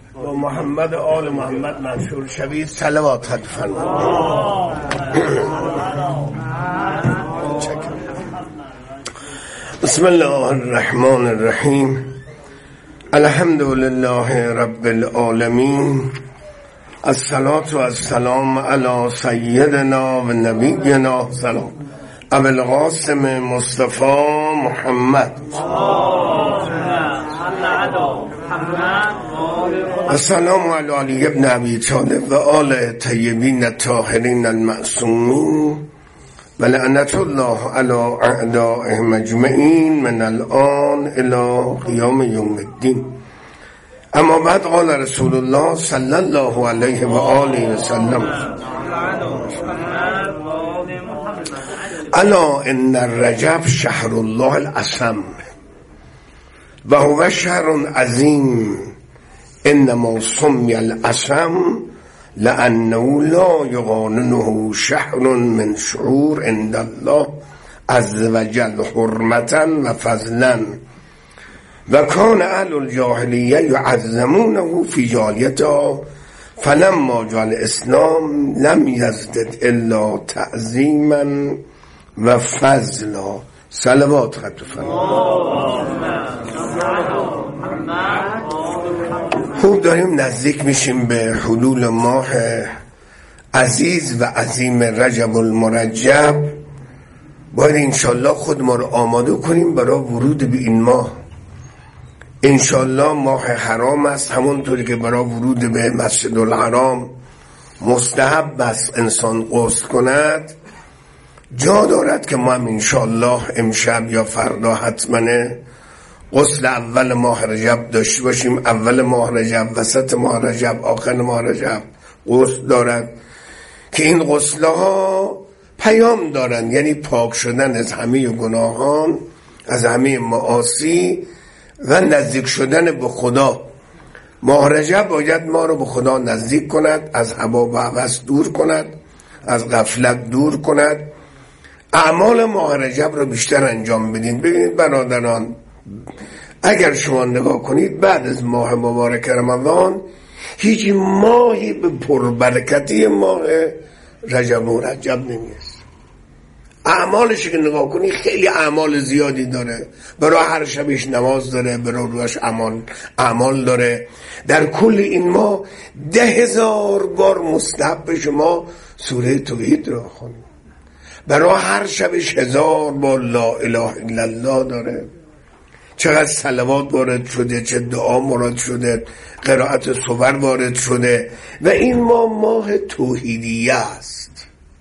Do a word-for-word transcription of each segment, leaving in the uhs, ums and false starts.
با محمد آل محمد منشور شوید. صلوات فرمایید. بسم الله الرحمن الرحیم. الحمد لله رب العالمین. الصلاة و السلام علی سیدنا و نبینا سلام ابو القاسم مصطفی محمد. السلام علی علی ابن ابی طالب و آل طیبین الطاهرین المعصومین و لعنت الله علی اعدائهم اجمعین من الان الی قیام یوم الدین. اما بعد قال رسول الله صلی الله علیه و آله و سلم: الا ان الرجب شهر الله العصم و هو شهر عظیم، انما سمی العصم لانه لا یقارنه شهر من شهور عند الله عز وجل حرمتا و فضلا، و کان اهل الجاهلیه یعظمونه فی جاهلیتها، فلما جاء الاسلام لم یزدد الا تعظیما و فضلا. صلوات خط خوب داریم نزدیک میشیم به حلول ماه عزیز و عظیم رجب المرجب. باید انشالله خود ما رو آماده کنیم برای ورود به این ماه. انشالله ماه حرام است، همونطوری که برای ورود به مسجد الحرام مستحب است انسان غسل کند. جا دارد که ما هم انشالله امشب یا فردا حتماً غسل اول ماه رجب داشته باشیم. اول ماه رجب، وسط ماه رجب، آخر ماه رجب غسل دارد که این غسل ها پیام دارند، یعنی پاک شدن از همه گناهان، از همه معاصی و نزدیک شدن به خدا. ماه رجب باید ما رو به خدا نزدیک کند، از هوا و هوس دور کند، از غفلت دور کند. اعمال ماه رجب رو بیشتر انجام بدین. ببینید برادران، اگر شما نگاه کنید بعد از ماه مبارک رمضان هیچ ماهی به پربرکتی ماه رجب و رجب نمیست. اعمالش که نگاه کنید خیلی اعمال زیادی داره، برای هر شبش نماز داره، برای روش اعمال اعمال داره. در کل این ماه ده هزار بار مستحب شما سوره توحید رو خوانید، برای هر شبش هزار بار لا اله الا الله داره. چقدر صلوات وارد شده، چه دعا مراد شده، قرائت سور وارد شده. و این ماه ماه توحیدیه است،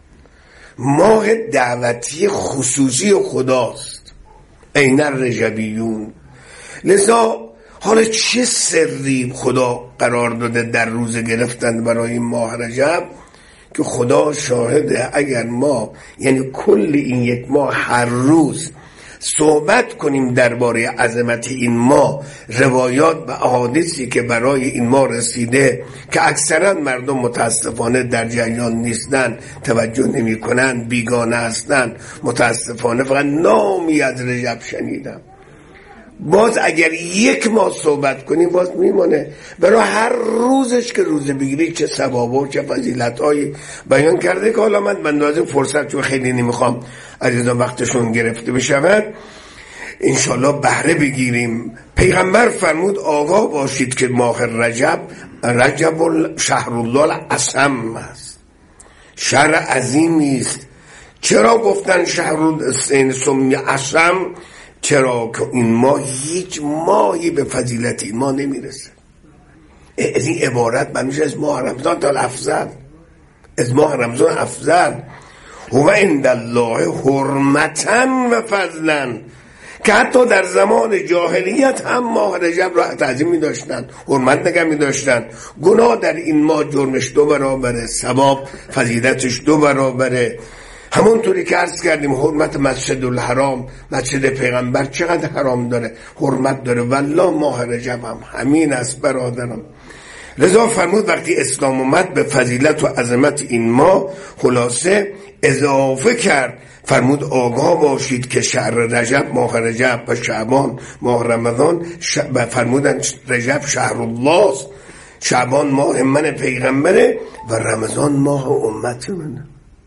ماه دعوتی خصوصی خداست. این الرجبیون. لذا حالا چه سری خدا قرار داده در روزه گرفتن برای این ماه رجب که خدا شاهده. اگر ما یعنی کل این یک ماه هر روز صحبت کنیم درباره عظمت این ماه، روایات و احادیثی که برای این ماه رسیده که اکثرا مردم متاسفانه در جریان نیستن، توجه نمی کنن، بیگانه هستن، متاسفانه فقط نامی از رجب شنیدم. باز اگر یک ماه صحبت کنیم باز میمانه. برای هر روزش که روزه بگیری چه ثواب و چه فضیلت‌هایی بیان کرده که حالا من به اندازه فرصت چون خیلی نمیخوام عزیزان وقتشون گرفته بشود انشالله بهره بگیریم. پیغمبر فرمود آگاه باشید که ماه رجب رجب شهر الله العصم است، شهر عظیمی است. چرا گفتن شهر سمی عصم؟ چرا که این ماه هیچ ماهی به فضیلت این ماه نمیرسه. از این عبارت بنوش از ماه رمضان تا افضل، از ماه رمضان افضل. هو عند الله حرمتا و فضلا، که حتی در زمان جاهلیت هم ماه رجب را تعظیم می داشتن، حرمت نگه می داشتن. گناه در این ماه جرمش دو برابره، ثواب فضیلتش دو برابره. همونطوری که عرض کردیم حرمت مسجد الحرام، مسجد پیغمبر چقدر حرام داره، حرمت داره. والله ماه رجب هم همین است برادرم. لذا فرمود وقتی اسلام اومد به فضیلت و عظمت این ماه خلاصه اضافه کرد. فرمود آگاه باشید که شهر رجب ماه رجب و شعبان ماه رمضان ش... فرمودن رجب شهر الله است، شعبان ماه من پیغمبره و رمضان ماه امت منه.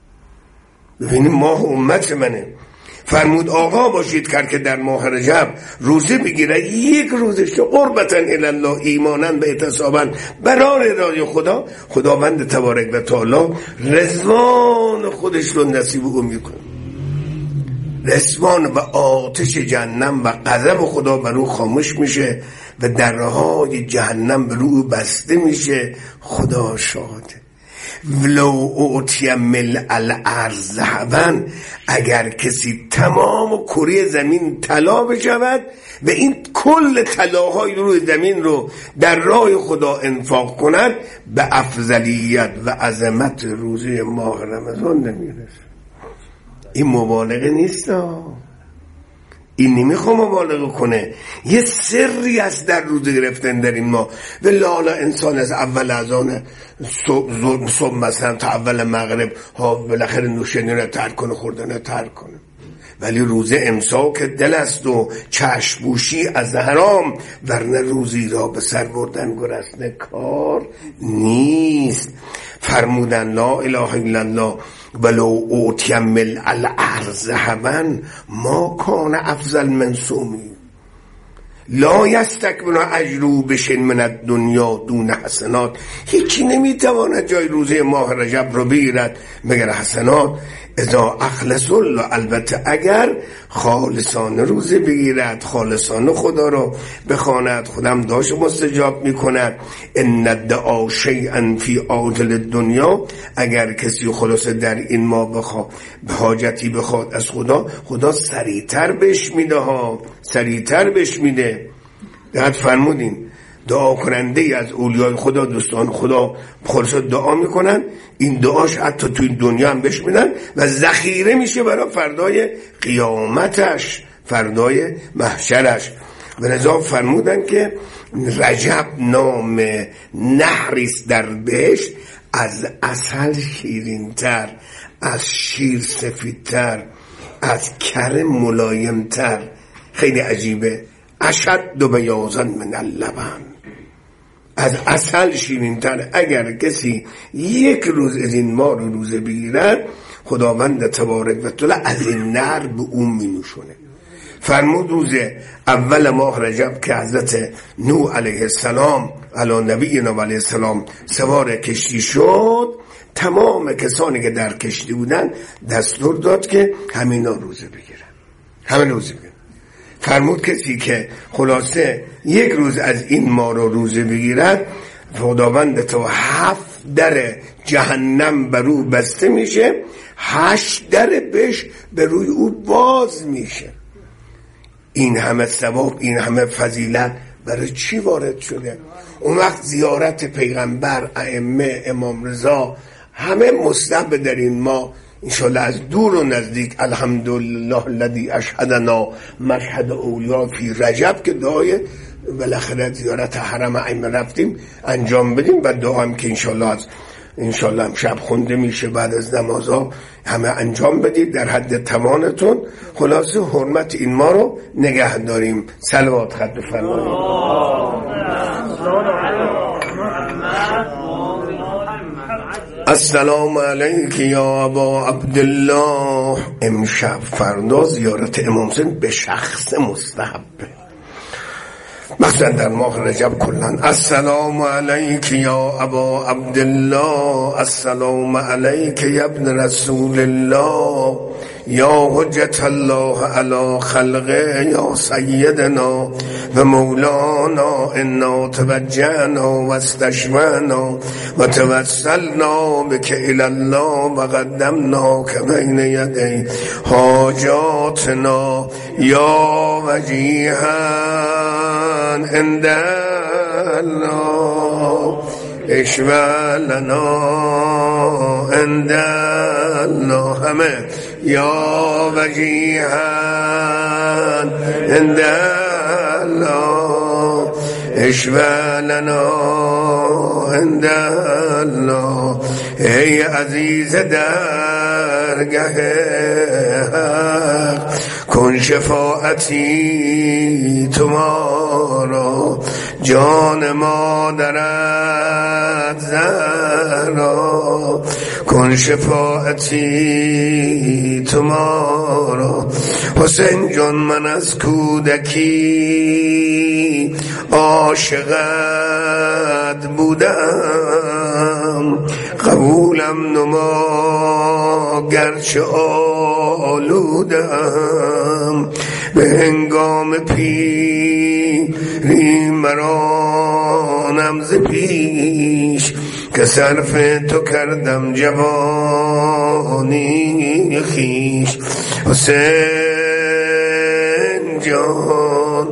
ببینید ماه امت منه. فرمود آقا باشید کرد که در ماه رجب روزه بگیره، یک روزش قربتاً الله ایماناً به احتساباً برای رضای خدا، خداوند تبارک و تعالی رضوان خودش رو نصیب او میکنه. رضوان و آتش جهنم و غضب خدا بر او خاموش میشه و درهای جهنم بر او بسته میشه. خدا شاهده. ولو اوتی ملء الارض ذهبا، اگر کسی تمام کره زمین طلا بشود و این کل طلاهای روی زمین رو در راه خدا انفاق کند، به افضلیت و عظمت روزه ماه رمضان نمیرسه. این مبالغه نیست، این نمیخوام مبالغه کنه. یه سری است در روزه گرفتن در این ماه. و لالا انسان از اول اذان صبح صبح مثلا تا اول مغرب ها بالاخره نوشیدنی رو ترک کنه، خوردن رو ترک کنه، ولی روزه امساک دل است و چشم‌پوشی از حرام، ورنه روزی را به سر بردن گرسنه کار نیست. فرمودن لا اله الا الله ولو اوتی ملء الارض ذهبا ما کان افضل من صومی لا یستکبر اجرو بشن من الدنیا دون حسنات. هیچی نمیتواند جای روزه ماه رجب رو بگیرد مگر حسنات. اذا اخلص الله، البته اگر خالصانه روزه بگیرد، خالصانه خدا رو بخواند، خودم داشت مستجاب میکند. ان الدعا شیئا فی عاجل الدنیا، اگر کسی خلاصه در این ما بخواد به حاجتی بخواد از خدا، خدا سریعتر بهش میده ها، سریعتر بهش میده. دقت فرمودین دعا کننده از اولیای خدا، دوستان خدا خلاصه دعا میکنن، این دعاش حتی توی دنیا هم بهش میدن و ذخیره میشه برای فردای قیامتش، فردای محشرش. و لذا فرمودن که رجب نام نهریست در بهشت، از عسل شیرینتر، از شیر سفیدتر، از کره ملایمتر. خیلی عجیبه. اشد بیاضا من اللبن، از عسل شیرین‌تر. اگر کسی یک روز از این ماه رو روزه بگیرد، خداوند تبارک و تعالی از این نهر به اون می نوشونه. فرمود روز اول ماه رجب که حضرت نوح علیه السلام علی نبینا علیه السلام سوار کشتی شد، تمام کسانی که در کشتی بودن دستور داد که همینا روزه بگیرن، همه روزه بگیرن. فرمود کسی که خلاصه یک روز از این ماه رو روزه بگیرد، خداوند تو هفت در جهنم بر او بسته میشه، هشت در بهش بر روی او باز میشه. این همه ثواب، این همه فضیلت برای چی وارد شده؟ اون وقت زیارت پیغمبر، ائمه، امام رضا، همه مستحب در این ماه. انشاءالله از دور و نزدیک الحمدلله الذی اشهدنا مشهد اولیا فی رجب که دعای بالاخره زیارت حرم ائمه رفتیم انجام بدیم و دعا هم که انشاءالله از انشاءالله هم شب خونده میشه بعد از نمازها، همه انجام بدید در حد توانتون. خلاصه حرمت این ما رو نگه داریم. صلوات خط بفرمایید. السلام علیک یا ابا عبدالله. امشب فردا زیارت امام حسین به شخص مستحبه، مثلا در ماه رجب کلن. السلام علیک یا ابا عبدالله، السلام علیک یا ابن رسول الله، یا حجت الله علی خلقه، یا سیدنا و مولانا، انا توجهنا و استشفعنا و توسلنا بک الی الله و قدمنا که بین یدی حاجاتنا یا وجیها عند الله اشفع لنا عند الله، همه یا وجیها عند الله اشفع لنا عند الله ای عزیز درگه کن شفاعتی تو ما را جان مادرت زهرا کن شفاعتی تو ما را حسین جان من از کودکی عاشقت بودم قبولم نما گرچه آلودم به هنگام پیری مرانم ز پیش که صرف تو کردم جوانی خیش حسین جان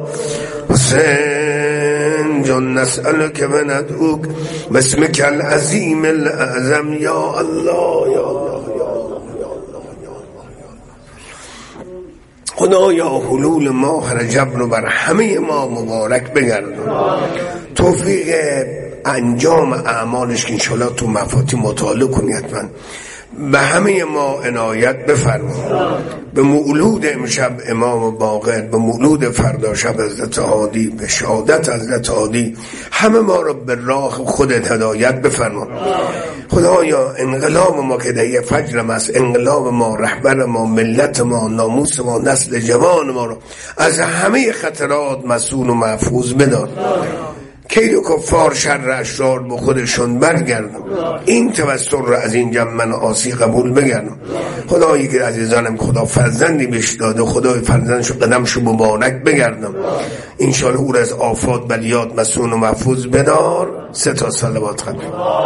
حسین جان نسألك و ندعوك باسمك العظیم الاعظم یا الله یا الله خدایا حلول ماه رجب رو بر همه ما مبارک بگردون توفیق انجام اعمالش که انشالله تو مفاتی مطالعه کنی حتما به همه ما عنایت بفرما به مولود امشب امام باقر به مولود فردا شب حضرت هادی به شهادت حضرت هادی همه ما را به راه خودت هدایت بفرما خدایا انقلاب ما که در فجرم است انقلاب ما رهبر ما ملت ما ناموس ما نسل جوان ما را از همه خطرات مسئول و محفوظ بدار کید و کفار شر اشرار به خودشون برگردم این توسل رو از این جمع من آسی قبول بگردم خدایی که عزیزانم خدا فرزندی بهش داده خدای فرزندشو قدمشو مبارک بگردم انشالله او را از آفات بلیات مسئول و محفوظ بدار سه تا صلوات خواهد